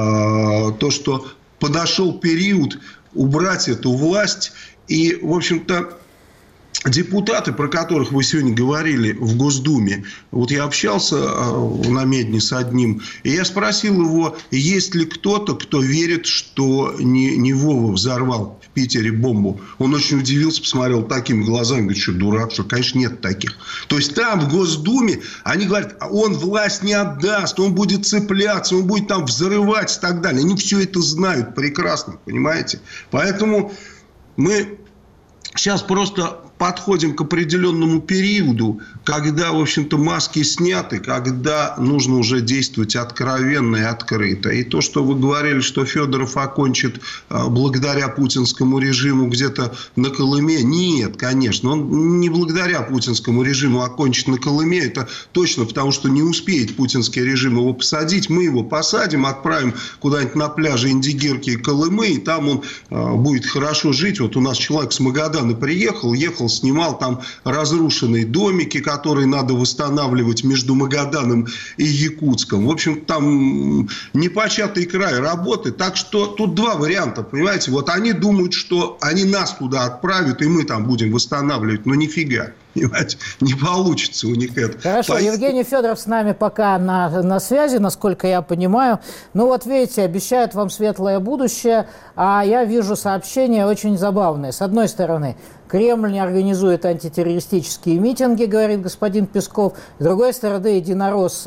то, что подошел период убрать эту власть. И, в общем-то, депутаты, про которых вы сегодня говорили в Госдуме, вот я общался на Медне с одним, и я спросил его, есть ли кто-то, кто верит, что не Вова взорвал в Питере бомбу. Он очень удивился, посмотрел такими глазами, говорит, что дурак, что, конечно, нет таких. То есть там, в Госдуме, они говорят, он власть не отдаст, он будет цепляться, он будет там взрывать и так далее. Они все это знают прекрасно, понимаете? Поэтому мы сейчас просто подходим к определенному периоду, когда, в общем-то, маски сняты, когда нужно уже действовать откровенно и открыто. И то, что вы говорили, что Федоров окончит благодаря путинскому режиму где-то на Колыме, нет, конечно, он не благодаря путинскому режиму окончит на Колыме, это точно, потому что не успеет путинский режим его посадить. Мы его посадим, отправим куда-нибудь на пляже Индигирки и Колымы, и там он будет хорошо жить. Вот у нас человек с Магадана приехал, снимал там разрушенные домики, которые надо восстанавливать между Магаданом и Якутском. В общем, там непочатый край работы. Так что тут два варианта, понимаете. Вот они думают, что они нас туда отправят, и мы там будем восстанавливать. Но нифига. Понимаете, не получится у них это. Хорошо, Евгений Федоров с нами пока на связи, насколько я понимаю. Ну вот видите, обещают вам светлое будущее, а я вижу сообщения очень забавные. С одной стороны, Кремль не организует антитеррористические митинги, говорит господин Песков. С другой стороны, единорос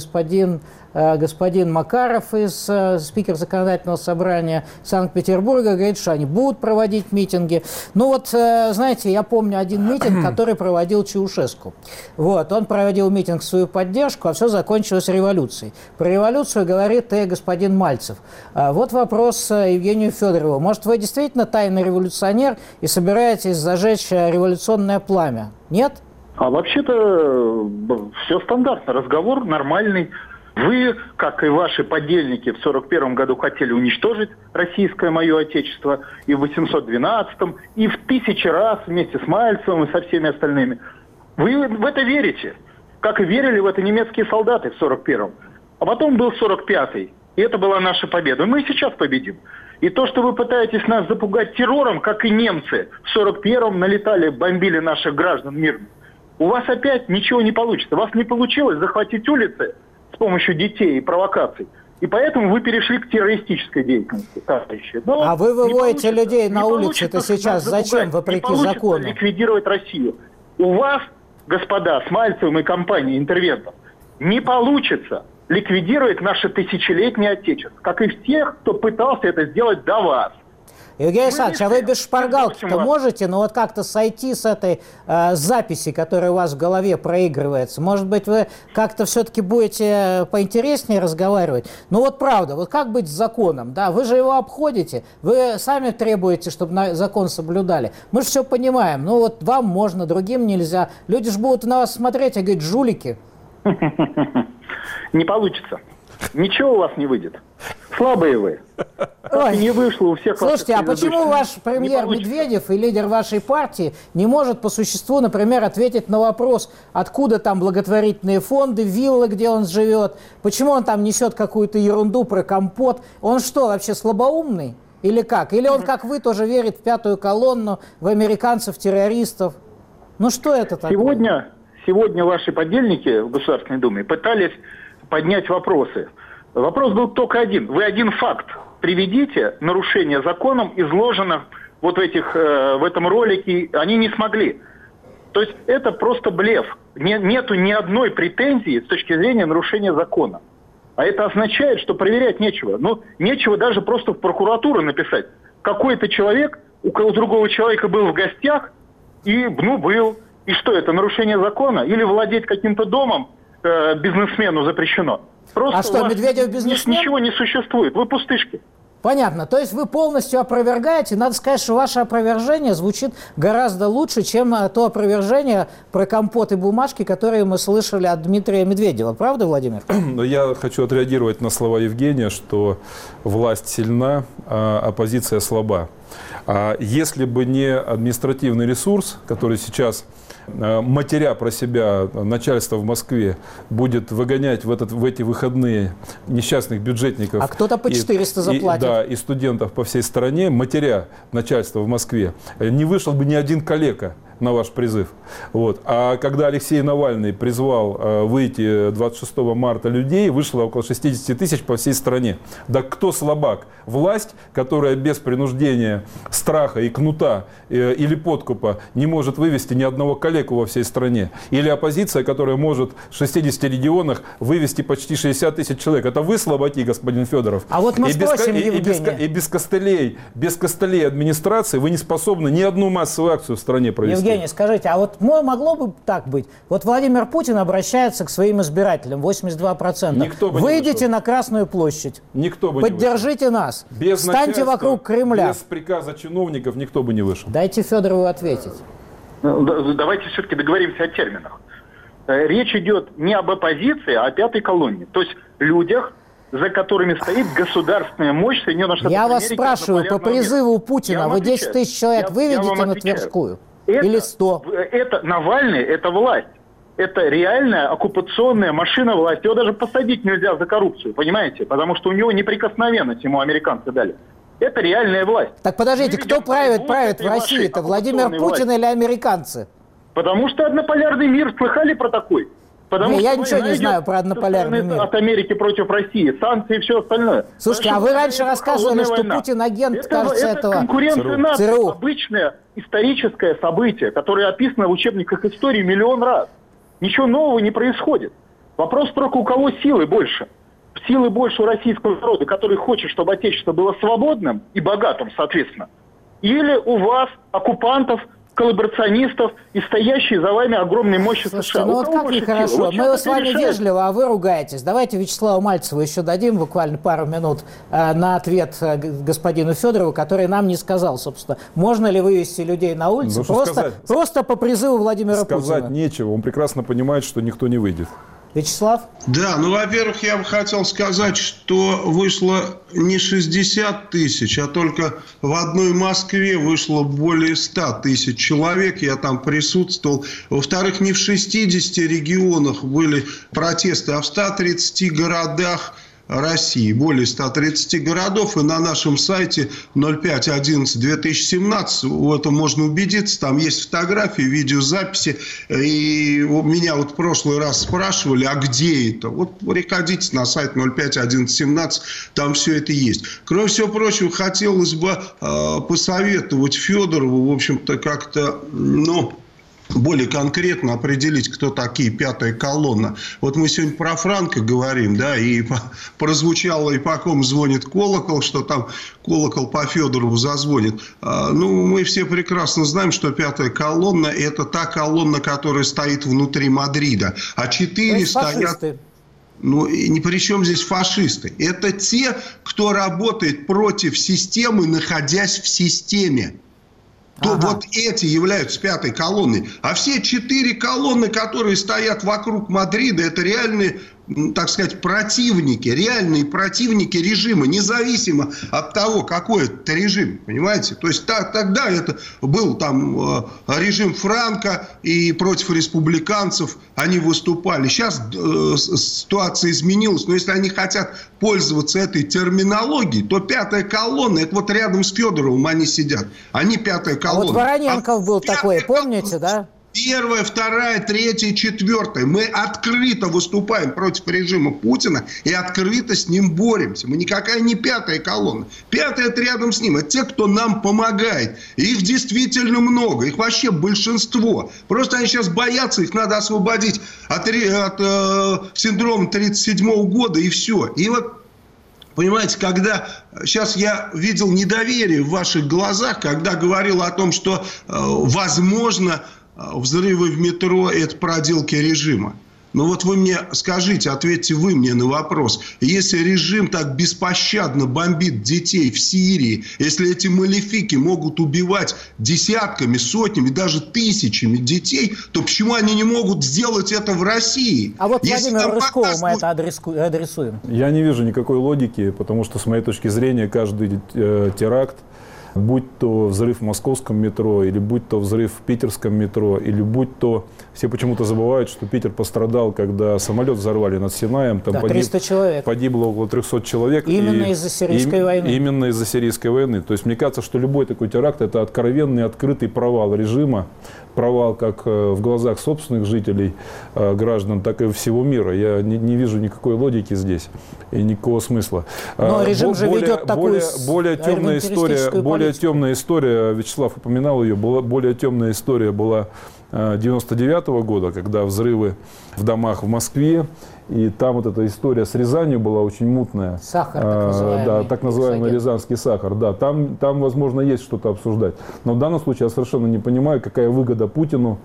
господин Макаров, спикер законодательного собрания Санкт-Петербурга, говорит, что они будут проводить митинги. Ну вот, знаете, я помню один митинг, который проводил Чаушеску. Вот, он проводил митинг в свою поддержку, а все закончилось революцией. Про революцию говорит и господин Мальцев. Вот вопрос Евгению Федорову. Может, вы действительно тайный революционер и собираетесь зажечь революционное пламя? Нет? А вообще-то все стандартно, разговор нормальный. Вы, как и ваши подельники, в 1941 году хотели уничтожить российское мое отечество, и в 812-м, и в 1000 раз вместе с Мальцевым и со всеми остальными. Вы в это верите, как и верили в это немецкие солдаты в 1941-м. А потом был 1945-й, и это была наша победа. И мы и сейчас победим. И то, что вы пытаетесь нас запугать террором, как и немцы в 1941-м налетали, бомбили наших граждан мирно, у вас опять ничего не получится. У вас не получилось захватить улицы с помощью детей и провокаций. И поэтому вы перешли к террористической деятельности, товарищи. Но а вы выводите людей на улицы-то сейчас зачем, вопреки закону? Ликвидировать Россию. У вас, господа, с Мальцевым и компанией интервентов, не получится ликвидировать наше тысячелетнее отечество, как и тех, кто пытался это сделать до вас. Евгений Александрович, а вы без шпаргалки-то можете, вот как-то сойти с этой записи, которая у вас в голове проигрывается? Может быть, вы как-то все-таки будете поинтереснее разговаривать? Ну вот правда, вот как быть с законом? Да, вы же его обходите, вы сами требуете, чтобы закон соблюдали. Мы же все понимаем, ну вот вам можно, другим нельзя. Люди же будут на вас смотреть и говорить, жулики. Не получится. Ничего у вас не выйдет. Слабые вы. Не вышло у всех. Слушайте, а почему ваш премьер Медведев и лидер вашей партии не может по существу, например, ответить на вопрос, откуда там благотворительные фонды, виллы, где он живет, почему он там несет какую-то ерунду про компот? Он что, вообще слабоумный? Или как? Или он, как вы, тоже верит в пятую колонну, в американцев-террористов? Ну что это такое? Сегодня ваши подельники в Государственной Думе пытались поднять вопросы. Вопрос был только один. Вы один факт приведите, нарушение законом изложено вот в этом ролике, они не смогли. То есть это просто блеф. Нету ни одной претензии с точки зрения нарушения закона. А это означает, что проверять нечего. Ну, нечего даже просто в прокуратуру написать. Какой-то человек у другого человека был в гостях и, был. И что, это нарушение закона? Или владеть каким-то домом бизнесмену запрещено? Просто а что, Медведев бизнесмен? Ничего не существует. Вы пустышки. Понятно. То есть вы полностью опровергаете. Надо сказать, что ваше опровержение звучит гораздо лучше, чем то опровержение про компот и бумажки, которые мы слышали от Дмитрия Медведева. Правда, Владимир? Я хочу отреагировать на слова Евгения, что власть сильна, а оппозиция слаба. Если бы не административный ресурс, который сейчас, матеря про себя, начальство в Москве будет выгонять в эти выходные несчастных бюджетников. А кто-то по 400 заплатит. И студентов по всей стране, матеря начальства в Москве, не вышел бы ни один калека на ваш призыв. Вот. А когда Алексей Навальный призвал выйти 26 марта людей, вышло около 60 тысяч по всей стране. Да кто слабак? Власть, которая без принуждения, страха и кнута или подкупа не может вывести ни одного калеку во всей стране? Или оппозиция, которая может в 60 регионах вывести почти 60 тысяч человек? Это вы слабаки, господин Федоров. А вот мы спросим Евгения. И без костылей администрации вы не способны ни одну массовую акцию в стране провести. Евгений, скажите, а вот могло бы так быть? Вот Владимир Путин обращается к своим избирателям, 82%. Выйдите на Красную площадь. Никто бы Поддержите не нас. Встаньте вокруг Кремля. Без приказа чиновников никто бы не вышел. Дайте Федорову ответить. Давайте все-таки договоримся о терминах. Речь идет не об оппозиции, а о пятой колонне. То есть людях, за которыми стоит государственная мощь Соединенных Штатов Америки. Я вас спрашиваю, по призыву Путина вы 10 тысяч человек выведете на Тверскую? Или 100? Навальный – это власть. Это реальная оккупационная машина власти. Его даже посадить нельзя за коррупцию, понимаете? Потому что у него неприкосновенность ему американцы дали. Это реальная власть. Так подождите, кто правит в России? Это Владимир Путин или американцы? Потому что однополярный мир. Слыхали про такой? Я ничего не знаю про однополярный мир. От Америки против России, санкции и все остальное. Слушайте, а вы раньше рассказывали, что Путин агент, кажется, этого конкуренция наций, обычное историческое событие, которое описано в учебниках истории миллион раз. Ничего нового не происходит. Вопрос только, у кого силы больше. Силы больше у российского народа, который хочет, чтобы Отечество было свободным и богатым, соответственно. Или у вас, оккупантов, коллаборационистов и стоящие за вами огромной мощи США. Ну вот как нехорошо. Вот мы с вами вежливо, а вы ругаетесь. Давайте Вячеславу Мальцеву еще дадим буквально пару минут на ответ господину Федорову, который нам не сказал, собственно, можно ли вывести людей на улицу просто по призыву Владимира Путина. Сказать нечего. Он прекрасно понимает, что никто не выйдет. Вячеслав? Да, во-первых, я бы хотел сказать, что вышло не 60 тысяч, а только в одной Москве вышло более 100 тысяч человек, я там присутствовал. Во-вторых, не в 60 регионах были протесты, а в 130 городах России, более 130 городов, и на нашем сайте 05.11.2017 в этом можно убедиться, там есть фотографии, видеозаписи, и меня вот в прошлый раз спрашивали, а где это? Вот приходите на сайт 05.11.17, там все это есть. Кроме всего прочего, хотелось бы посоветовать Федорову, в общем-то, как-то, более конкретно определить, кто такие пятая колонна. Вот мы сегодня про Франко говорим, да, и прозвучало, и по ком звонит колокол, что там колокол по Федорову зазвонит. Мы все прекрасно знаем, что пятая колонна – это та колонна, которая стоит внутри Мадрида. А 4 стоят... ни при чем здесь фашисты. Это те, кто работает против системы, находясь в системе. То вот эти являются пятой колонной. А все 4 колонны, которые стоят вокруг Мадрида, это реальные, так сказать, противники, реальные противники режима, независимо от того, какой это режим, понимаете? То есть тогда это был там режим Франко, и против республиканцев они выступали. Сейчас ситуация изменилась, но если они хотят пользоваться этой терминологией, то пятая колонна, это вот рядом с Федоровым они сидят. Они пятая колонна. Вот Вороненков был такой, помните, да? 1, 2, 3, 4. Мы открыто выступаем против режима Путина и открыто с ним боремся. Мы никакая не пятая колонна. Пятая – это рядом с ним. Это те, кто нам помогает. И их действительно много. Их вообще большинство. Просто они сейчас боятся. Их надо освободить от синдрома 1937 года и все. И вот, понимаете, когда сейчас я видел недоверие в ваших глазах, когда говорил о том, что возможно взрывы в метро – это проделки режима. Но вот вы мне скажите, ответьте вы мне на вопрос. Если режим так беспощадно бомбит детей в Сирии, если эти малефики могут убивать десятками, сотнями, даже тысячами детей, то почему они не могут сделать это в России? А вот Владимиру Рыжкову мы это адресуем. Я не вижу никакой логики, потому что, с моей точки зрения, каждый теракт, будь то взрыв в московском метро, или будь то взрыв в питерском метро, или будь то... Все почему-то забывают, что Питер пострадал, когда самолет взорвали над Синаем. Там 300 человек. Погибло около 300 человек. Именно из-за сирийской войны. Именно из-за сирийской войны. То есть, мне кажется, что любой такой теракт – это откровенный, открытый провал режима. Провал как в глазах собственных жителей, граждан, так и всего мира. Я не вижу никакой логики здесь и никакого смысла. Но режим же ведет такую более темная история, Вячеслав упоминал ее, более темная история была 99-го года, когда взрывы в домах в Москве, и там вот эта история с Рязанью была очень мутная. Сахар, так называемый. Да, так называемый рязанский сахар. Да, там, возможно, есть что-то обсуждать. Но в данном случае я совершенно не понимаю, какая выгода Путину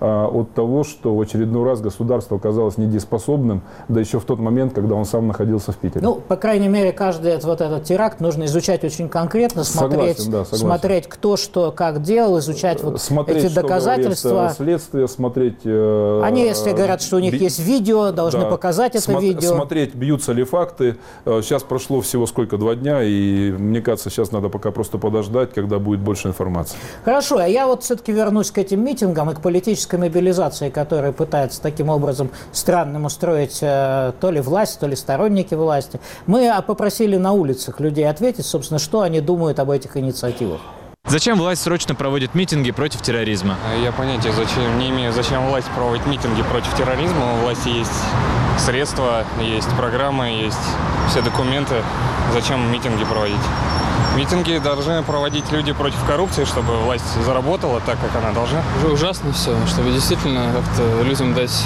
от того, что в очередной раз государство оказалось недееспособным, да еще в тот момент, когда он сам находился в Питере. Ну, по крайней мере, каждый вот этот теракт нужно изучать очень конкретно, смотреть, кто что как делал, изучать эти доказательства. Следствие, смотреть... Они, если говорят, что у них есть видео, должны показать это видео. Смотреть, бьются ли факты. Сейчас прошло всего 2 дня, и мне кажется, сейчас надо пока просто подождать, когда будет больше информации. Хорошо, а я вот все-таки вернусь к этим митингам и к политической мобилизации, которая пытается таким образом странным устроить то ли власть, то ли сторонники власти. Мы попросили на улицах людей ответить, собственно, что они думают об этих инициативах. Зачем власть срочно проводит митинги против терроризма? Я понятия не имею, зачем власть проводит митинги против терроризма. У власти есть средства, есть программы, есть все документы. Зачем митинги проводить? Митинги должны проводить люди против коррупции, чтобы власть заработала так, как она должна. Уже ужасно все, чтобы действительно как-то людям дать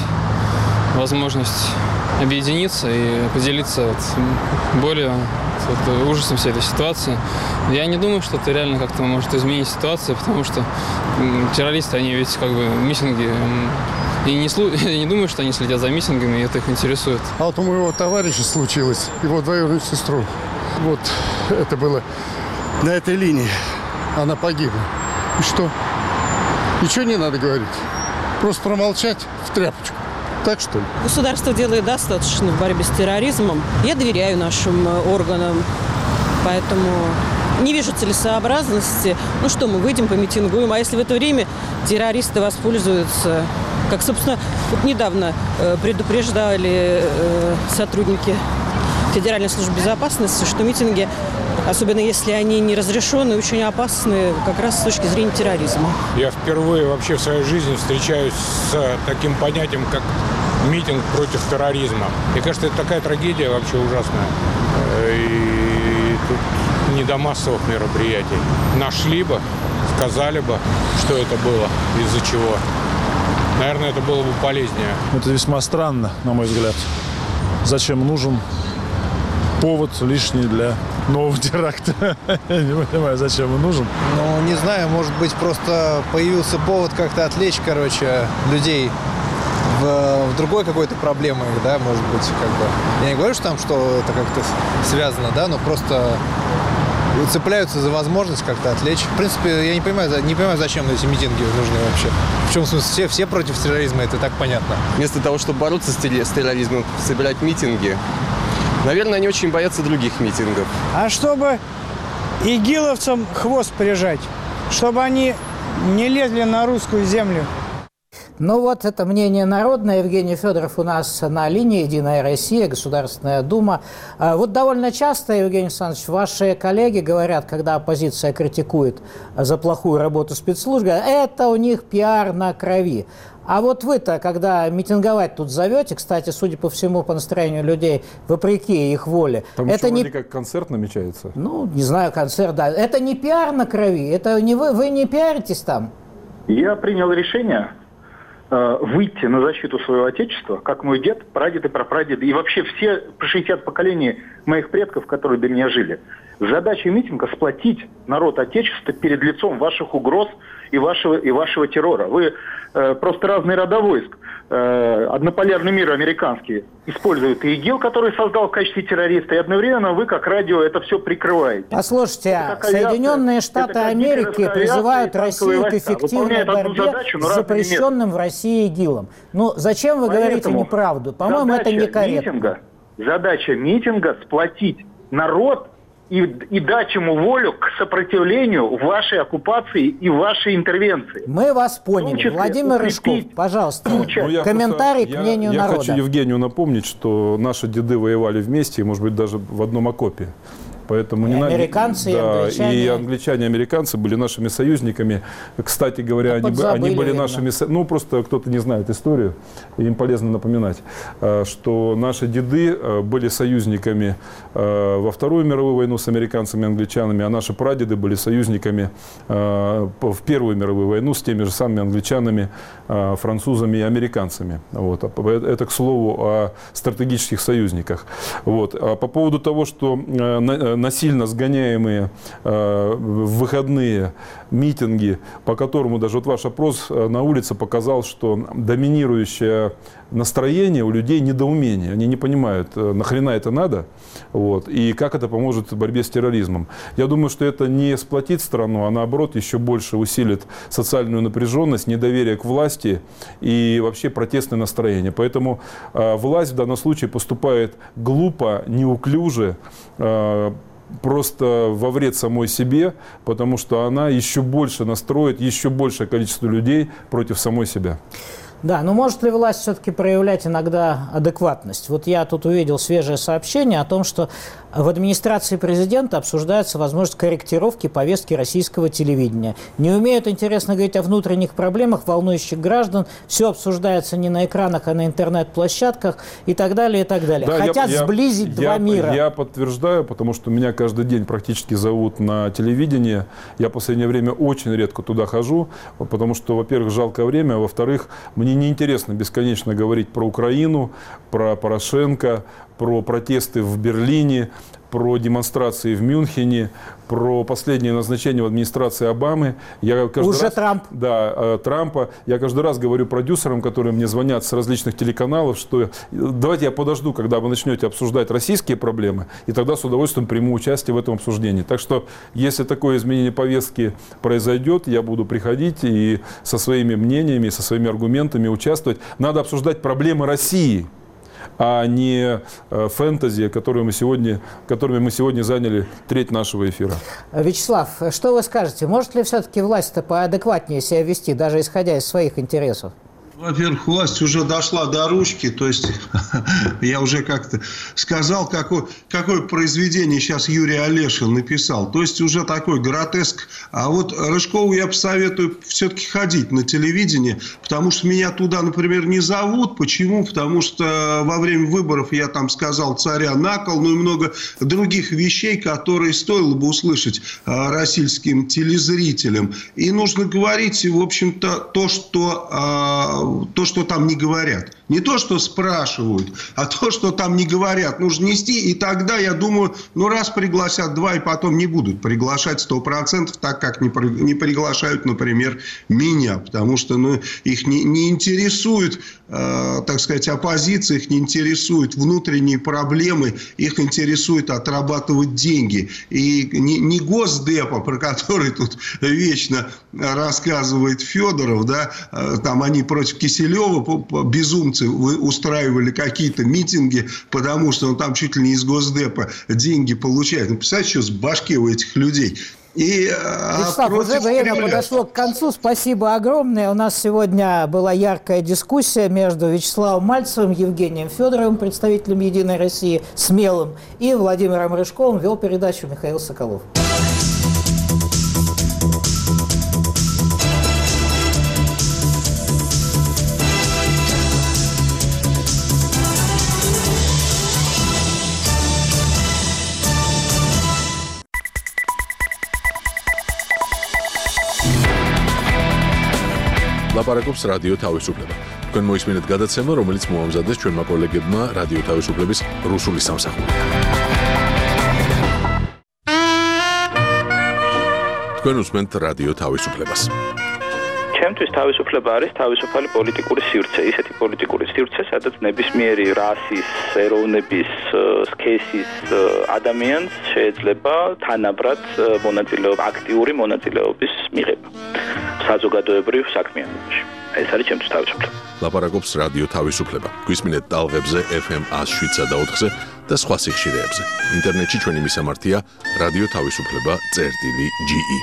возможность объединиться и поделиться болью, ужасом всей этой ситуации. Я не думаю, что это реально как-то может изменить ситуацию, потому что террористы, они ведь как бы митинги... И не думаю, что они следят за митингами, и это их интересует. А вот у моего товарища случилось, его двоюродную сестру. Вот это было на этой линии. Она погибла. И что? Ничего не надо говорить. Просто промолчать в тряпочку. Так что ли? Государство делает достаточно в борьбе с терроризмом. Я доверяю нашим органам, поэтому не вижу целесообразности. Ну что, мы выйдем, помитингуем, а если в это время террористы воспользуются, как, собственно, вот недавно предупреждали сотрудники Федеральной службы безопасности, что митинги, особенно если они не разрешены, очень опасны как раз с точки зрения терроризма. Я впервые вообще в своей жизни встречаюсь с таким понятием, как митинг против терроризма. Мне кажется, это такая трагедия вообще ужасная. И тут не до массовых мероприятий. Нашли бы, сказали бы, что это было, из-за чего. Наверное, это было бы полезнее. Это весьма странно, на мой взгляд. Зачем нужен повод лишний для нового теракта? Я не понимаю, зачем он нужен. Ну, не знаю, может быть, просто появился повод как-то отвлечь, людей в другой какой-то проблемой, да, может быть, как бы. Я не говорю, что там, что это как-то связано, да, но просто цепляются за возможность как-то отвлечь. В принципе, я не понимаю, зачем эти митинги нужны вообще. В чем смысл? Все против терроризма, это так понятно. Вместо того, чтобы бороться с терроризмом, собирать митинги, наверное, они очень боятся других митингов. А чтобы игиловцам хвост прижать, чтобы они не лезли на русскую землю. Ну вот это мнение народное. Евгений Федоров у нас на линии, «Единая Россия», Государственная Дума. Вот довольно часто, Евгений Александрович, ваши коллеги говорят, когда оппозиция критикует за плохую работу спецслужб, это у них пиар на крови. А вот вы-то, когда митинговать тут зовете, кстати, судя по всему, по настроению людей, вопреки их воле. Там это еще не... вроде как концерт намечается. Ну, не знаю, концерт, да. Это не пиар на крови, это не вы не пиаритесь там. Я принял решение выйти на защиту своего отечества, как мой дед, прадед и прапрадед, и вообще все 60 поколений моих предков, которые до меня жили. Задача митинга – сплотить народ Отечества перед лицом ваших угроз и вашего террора. Вы просто разный рода войск. Однополярный мир американский использует ИГИЛ, который создал в качестве террориста, и одновременно вы, как радио, это все прикрываете. Послушайте, Соединенные Штаты Америки призывают Россию к эффективной борьбе с запрещенным в России ИГИЛом. Ну, зачем вы говорите неправду? По-моему, это некорректно. Задача митинга – сплотить народ и дать ему волю к сопротивлению вашей оккупации и вашей интервенции. Мы вас поняли. Владимир Рыжков, пожалуйста, комментарий к мнению народа. Я хочу Евгению напомнить, что наши деды воевали вместе, может быть, даже в одном окопе. Поэтому американцы, и англичане, и американцы были нашими союзниками. Кстати говоря, они были нашими... Ну, просто кто-то не знает историю, и им полезно напоминать, что наши деды были союзниками во Вторую мировую войну с американцами и англичанами, а наши прадеды были союзниками в Первую мировую войну с теми же самыми англичанами, французами и американцами. Вот. Это, к слову, о стратегических союзниках. Вот. А по поводу того, что насильно сгоняемые в выходные митинги, по которому даже вот ваш опрос на улице показал, что доминирующее настроение у людей недоумение. Они не понимают, нахрена это надо, вот, и как это поможет в борьбе с терроризмом. Я думаю, что это не сплотит страну, а наоборот еще больше усилит социальную напряженность, недоверие к власти и вообще протестное настроение. Поэтому власть в данном случае поступает глупо, неуклюже, просто во вред самой себе, потому что она еще больше настроит еще большее количество людей против самой себя. Да, но может ли власть все-таки проявлять иногда адекватность? Вот я тут увидел свежее сообщение о том, что в администрации президента обсуждается возможность корректировки повестки российского телевидения. Не умеют, интересно, говорить о внутренних проблемах, волнующих граждан. Все обсуждается не на экранах, а на интернет-площадках и так далее, и так далее. Да, хотят сблизить два мира. Я подтверждаю, потому что меня каждый день практически зовут на телевидение. Я в последнее время очень редко туда хожу, потому что, во-первых, жалко время, а во-вторых, мне неинтересно бесконечно говорить про Украину, про Порошенко, про протесты в Берлине, про демонстрации в Мюнхене, про последнее назначение в администрации Обамы. Трамп. Да, Трампа. Я каждый раз говорю продюсерам, которые мне звонят с различных телеканалов, что давайте я подожду, когда вы начнете обсуждать российские проблемы, и тогда с удовольствием приму участие в этом обсуждении. Так что, если такое изменение повестки произойдет, я буду приходить и со своими мнениями, со своими аргументами участвовать. Надо обсуждать проблемы России, а не фэнтези, которыми мы сегодня заняли треть нашего эфира. Вячеслав, что вы скажете? Может ли все-таки власть-то поадекватнее себя вести, даже исходя из своих интересов? Во-первых, власть уже дошла до ручки, то есть я уже как-то сказал, какое произведение сейчас Юрий Олешин написал. То есть уже такой гротеск. А вот Рыжкову я посоветую все-таки ходить на телевидение, потому что меня туда, например, не зовут. Почему? Потому что во время выборов я там сказал царя на кол, ну и много других вещей, которые стоило бы услышать российским телезрителям. И нужно говорить, в общем-то, то, что там не говорят. Не то, что спрашивают, а то, что там не говорят. Нужно нести. И тогда, я думаю, раз пригласят два, и потом не будут приглашать 100%, так как не приглашают, например, меня. Потому что их не интересует, так сказать, оппозиция, их не интересуют внутренние проблемы, их интересует отрабатывать деньги. И не Госдепа, про который тут вечно рассказывает Федоров, да, там они против Киселева, безумцы, устраивали какие-то митинги, потому что он там чуть ли не из Госдепа деньги получает. Представляете, что с башки у этих людей? Вячеслав, уже время подошло к концу. Спасибо огромное. У нас сегодня была яркая дискуссия между Вячеславом Мальцевым, Евгением Федоровым, представителем «Единой России», смелым, и Владимиром Рыжковым. Вел передачу Михаил Соколов. ლაპარაკობს რადიო თავისუფლება. თქვენ მოისმინეთ გადაცემა, რომელიც მოამზადეს ჩვენმა კოლეგებმა რადიო თავისუფლების რუსული სამსახურიდან. თქვენ უსმენთ რადიო თავისუფლებას. ჩემთვის თავისუფლება არის თავისუფალი პოლიტიკური სივრცე, ისეთი პოლიტიკური სივრცე, სადაც ნებისმიერი რასის, ეროვნების, სქესის ადამიანს შეიძლება თანაბრად აქტიური მონაწილეობის მიღება საზოგადოებრივ საქმიანობაში. ეს არის ჩემთვის თავისუფლება. ლაპარაკობს რადიო თავისუფლება. გვისმინეთ ტალღებზე FM 107 და 4-ზე და სხვა სიხშირეებზე. ინტერნეტში ჩვენი მისამართია რადიო თავისუფლება.ge.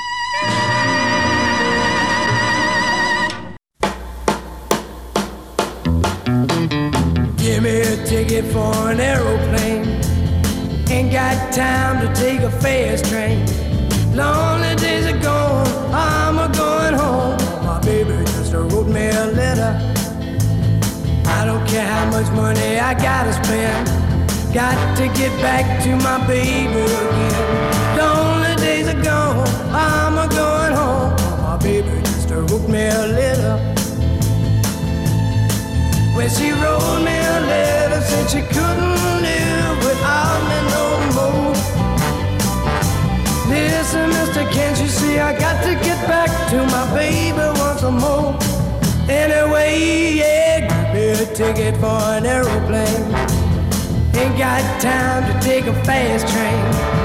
Give me a ticket for an aeroplane. Ain't got time to take a fast train. Lonely days are gone, I'm a-going home. My baby just wrote me a letter. I don't care how much money I gotta spend. Got to get back to my baby again. Lonely days are gone, I'm a-going home. My baby just wrote me a letter. When she wrote me a letter, said she couldn't live without me no more. Listen, mister, can't you see I got to get back to my baby once more. Anyway, yeah, give me a ticket for an aeroplane. Ain't got time to take a fast train.